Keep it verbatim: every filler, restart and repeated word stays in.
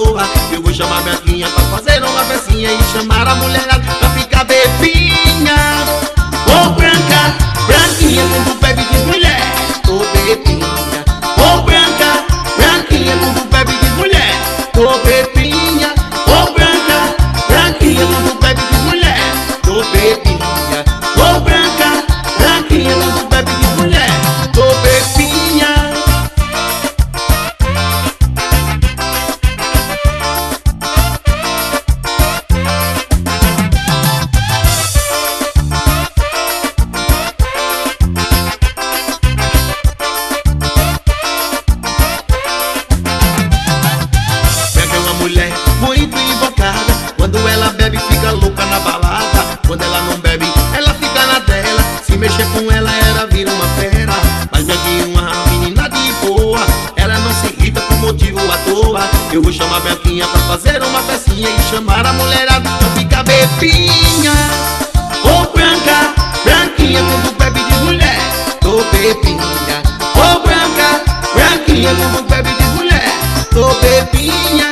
toa. Eu vou chamar Branquinha pra fazer uma festinha e chamar a mulherada pra ficar bebinha. Ô Branca, Branquinha, quando bebe diz mulher, tô bebinha. Ô Branca, Branquinha, quando bebe diz mulher, tô bebinha. Ô Branca, Branquinha, quando bebe diz mulher, tô bebinha. Ô Branca, Branquinha, quando bebe diz mulher, tô bebinha. Mulher muito invocada, quando ela bebe fica louca na balada. Quando ela não bebe, ela fica na dela. Se mexer com ela, ela vira uma fera. Mas é que uma menina de boa, ela não se irrita por motivo à toa. Eu vou chamar Branquinha pra fazer uma festinha e chamar a mulherada pra ficar bebinha. Ô Branca, Branquinha, quando bebe diz mulher, tô bebinha. Ô Branca, Branquinha, quando bebe diz mulher, tô bebinha.